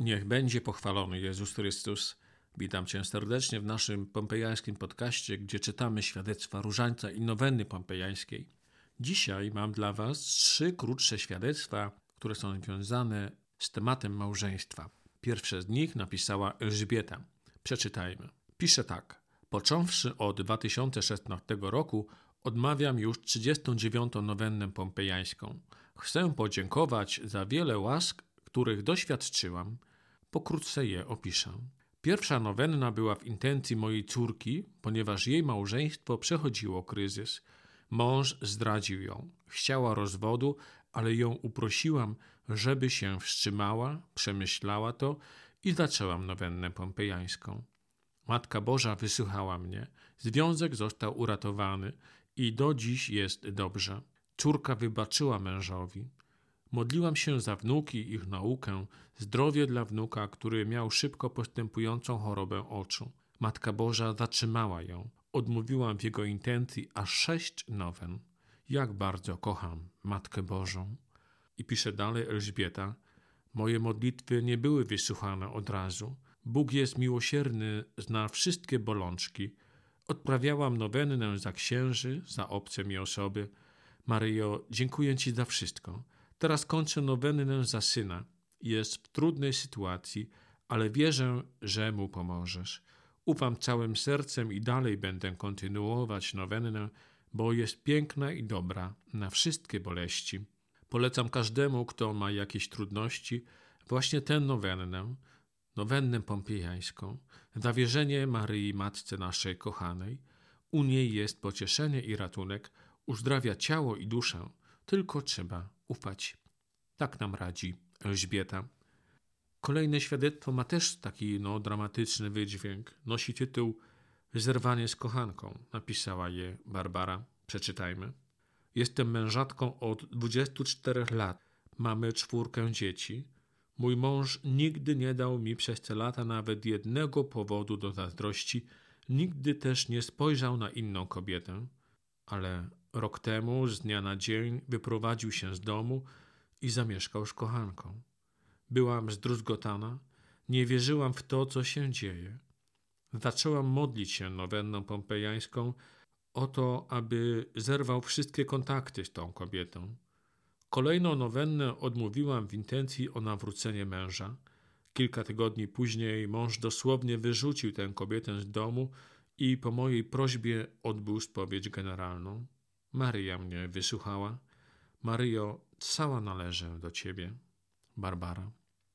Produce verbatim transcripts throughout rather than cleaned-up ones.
Niech będzie pochwalony Jezus Chrystus. Witam Cię serdecznie w naszym pompejańskim podcaście, gdzie czytamy świadectwa Różańca i Nowenny Pompejańskiej. Dzisiaj mam dla Was trzy krótsze świadectwa, które są związane z tematem małżeństwa. Pierwsze z nich napisała Elżbieta. Przeczytajmy. Pisze tak. Począwszy od dwa tysiące szesnastego roku odmawiam już trzydziestą dziewiątą Nowennę Pompejańską. Chcę podziękować za wiele łask, których doświadczyłam. Pokrótce je opiszę. Pierwsza nowenna była w intencji mojej córki, ponieważ jej małżeństwo przechodziło kryzys. Mąż zdradził ją. Chciała rozwodu, ale ją uprosiłam, żeby się wstrzymała, przemyślała to i zaczęłam nowennę pompejańską. Matka Boża wysłuchała mnie. Związek został uratowany i do dziś jest dobrze. Córka wybaczyła mężowi. Modliłam się za wnuki i ich naukę, zdrowie dla wnuka, który miał szybko postępującą chorobę oczu. Matka Boża zatrzymała ją. Odmówiłam w jego intencji aż sześć nowen. Jak bardzo kocham Matkę Bożą. I pisze dalej Elżbieta. Moje modlitwy nie były wysłuchane od razu. Bóg jest miłosierny, zna wszystkie bolączki. Odprawiałam nowennę za księży, za obce mi osoby. Maryjo, dziękuję Ci za wszystko. Teraz kończę nowennę za syna. Jest w trudnej sytuacji, ale wierzę, że mu pomożesz. Ufam całym sercem i dalej będę kontynuować nowennę, bo jest piękna i dobra na wszystkie boleści. Polecam każdemu, kto ma jakieś trudności, właśnie tę nowennę, nowennę pompejańską, zawierzenie Maryi Matce naszej kochanej. U niej jest pocieszenie i ratunek, uzdrawia ciało i duszę, tylko trzeba ufać. Tak nam radzi Elżbieta. Kolejne świadectwo ma też taki no, dramatyczny wydźwięk. Nosi tytuł Zerwanie z kochanką. Napisała je Barbara. Przeczytajmy. Jestem mężatką od dwudziestu czterech lat. Mamy czwórkę dzieci. Mój mąż nigdy nie dał mi przez te lata nawet jednego powodu do zazdrości. Nigdy też nie spojrzał na inną kobietę. Ale rok temu z dnia na dzień wyprowadził się z domu i zamieszkał z kochanką. Byłam zdruzgotana, nie wierzyłam w to, co się dzieje. Zaczęłam modlić się nowenną pompejańską o to, aby zerwał wszystkie kontakty z tą kobietą. Kolejną nowennę odmówiłam w intencji o nawrócenie męża. Kilka tygodni później mąż dosłownie wyrzucił tę kobietę z domu i po mojej prośbie odbył spowiedź generalną. Maryja mnie wysłuchała. Maryjo, cała należę do Ciebie. Barbara.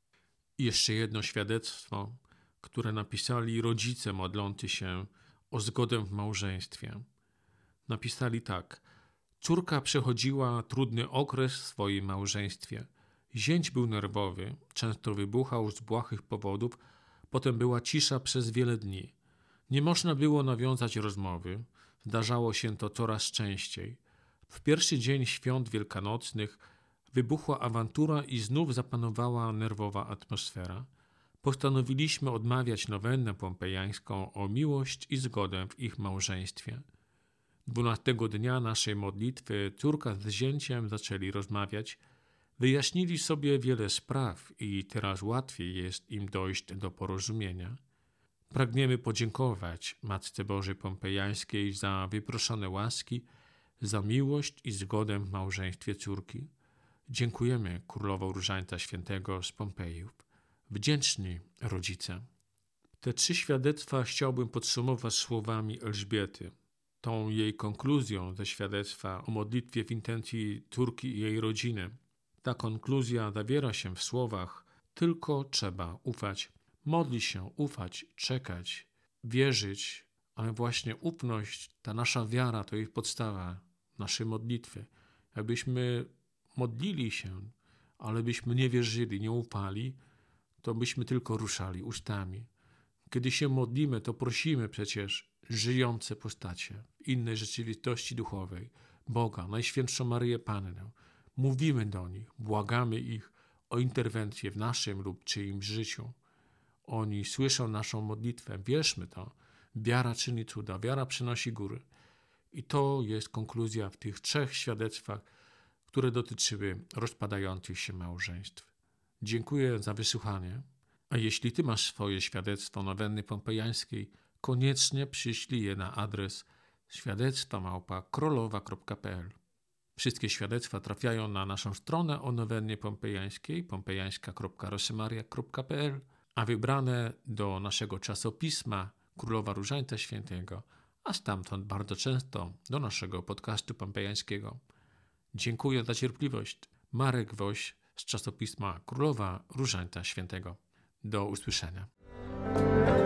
I jeszcze jedno świadectwo, które napisali rodzice modlący się o zgodę w małżeństwie. Napisali tak. Córka przechodziła trudny okres w swoim małżeństwie. Zięć był nerwowy, często wybuchał z błahych powodów, potem była cisza przez wiele dni. Nie można było nawiązać rozmowy. Zdarzało się to coraz częściej. W pierwszy dzień świąt wielkanocnych wybuchła awantura i znów zapanowała nerwowa atmosfera. Postanowiliśmy odmawiać nowennę pompejańską o miłość i zgodę w ich małżeństwie. Dwunastego dnia naszej modlitwy córka z zięciem zaczęli rozmawiać. Wyjaśnili sobie wiele spraw i teraz łatwiej jest im dojść do porozumienia. Pragniemy podziękować Matce Bożej Pompejańskiej za wyproszone łaski, za miłość i zgodę w małżeństwie córki. Dziękujemy Królowo Różańca Świętego z Pompejów. Wdzięczni rodzice. Te trzy świadectwa chciałbym podsumować słowami Elżbiety. Tą jej konkluzją ze świadectwa o modlitwie w intencji córki i jej rodziny. Ta konkluzja zawiera się w słowach tylko trzeba ufać. Modlić się, ufać, czekać, wierzyć, ale właśnie ufność, ta nasza wiara to jest podstawa naszej modlitwy. Jakbyśmy modlili się, ale byśmy nie wierzyli, nie ufali, to byśmy tylko ruszali ustami. Kiedy się modlimy, to prosimy przecież żyjące postacie w innej rzeczywistości duchowej, Boga, Najświętszą Maryję Pannę. Mówimy do nich, błagamy ich o interwencję w naszym lub czyimś życiu. Oni słyszą naszą modlitwę, wierzmy to. Wiara czyni cuda, wiara przynosi góry. I to jest konkluzja w tych trzech świadectwach, które dotyczyły rozpadających się małżeństw. Dziękuję za wysłuchanie, A jeśli Ty masz swoje świadectwo nowenny pompejańskiej, koniecznie przyślij je na adres świadectwa małpa krolowa kropka p l. Wszystkie świadectwa trafiają na naszą stronę o nowennie pompejańskiej pompejańska kropka rosemaria kropka p l, a wybrane do naszego czasopisma Królowa Różańca Świętego, a stamtąd bardzo często do naszego podcastu pompejańskiego. Dziękuję za cierpliwość. Marek Woś z czasopisma Królowa Różańca Świętego. Do usłyszenia.